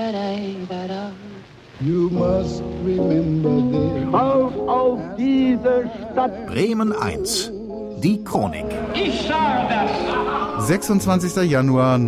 You must remember this. Auf diese Stadt! Bremen 1. Die Chronik. Ich sage das! 26. Januar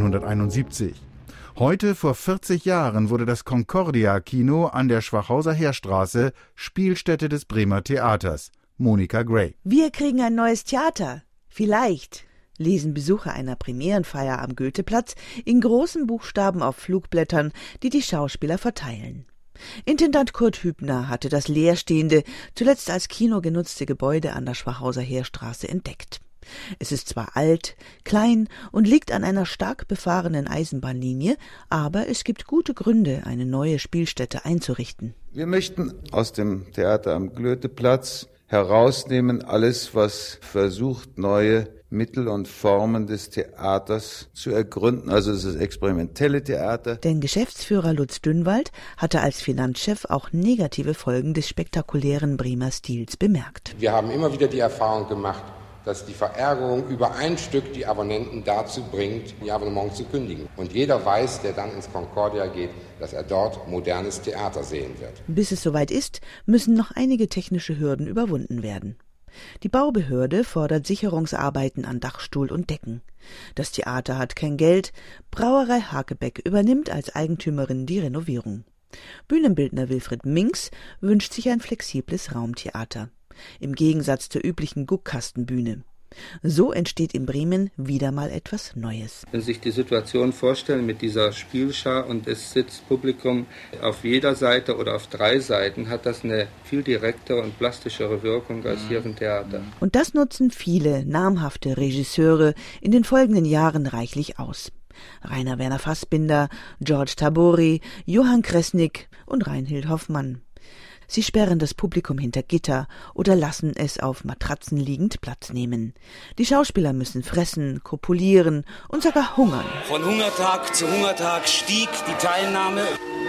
1971. Heute vor 40 Jahren wurde das Concordia-Kino an der Schwachhauser Heerstraße Spielstätte des Bremer Theaters. Monica Gray. Wir kriegen ein neues Theater. Vielleicht, lesen Besucher einer Premierenfeier am Goetheplatz in großen Buchstaben auf Flugblättern, die die Schauspieler verteilen. Intendant Kurt Hübner hatte das leerstehende, zuletzt als Kino genutzte Gebäude an der Schwachhauser Heerstraße entdeckt. Es ist zwar alt, klein und liegt an einer stark befahrenen Eisenbahnlinie, aber es gibt gute Gründe, eine neue Spielstätte einzurichten. Wir möchten aus dem Theater am Goetheplatz herausnehmen alles, was versucht, neue Mittel und Formen des Theaters zu ergründen, also das experimentelle Theater. Denn Geschäftsführer Lutz Dünnwald hatte als Finanzchef auch negative Folgen des spektakulären Bremer Stils bemerkt. Wir haben immer wieder die Erfahrung gemacht, dass die Verärgerung über ein Stück die Abonnenten dazu bringt, ihr Abonnement zu kündigen. Und jeder weiß, der dann ins Concordia geht, dass er dort modernes Theater sehen wird. Bis es soweit ist, müssen noch einige technische Hürden überwunden werden. Die Baubehörde fordert Sicherungsarbeiten an Dachstuhl und Decken. Das Theater hat kein Geld. Brauerei Hakebeck übernimmt als Eigentümerin die Renovierung. Bühnenbildner Wilfried Minks wünscht sich ein flexibles Raumtheater. Im Gegensatz zur üblichen Guckkastenbühne. So entsteht in Bremen wieder mal etwas Neues. Wenn Sie sich die Situation vorstellen mit dieser Spielschar und es sitzt Publikum auf jeder Seite oder auf 3 Seiten, hat das eine viel direktere und plastischere Wirkung als hier im Theater. Und das nutzen viele namhafte Regisseure in den folgenden Jahren reichlich aus. Rainer Werner Fassbinder, George Tabori, Johann Kresnik und Reinhild Hoffmann. Sie sperren das Publikum hinter Gitter oder lassen es auf Matratzen liegend Platz nehmen. Die Schauspieler müssen fressen, kopulieren und sogar hungern. Von Hungertag zu Hungertag stieg die Teilnahme.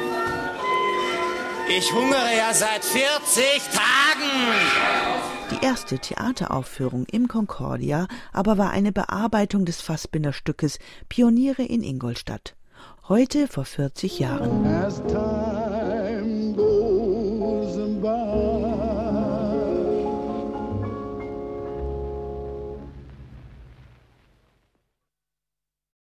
Ich hungere ja seit 40 Tagen! Die erste Theateraufführung im Concordia aber war eine Bearbeitung des Fassbinder Stückes Pioniere in Ingolstadt. Heute vor 40 Jahren.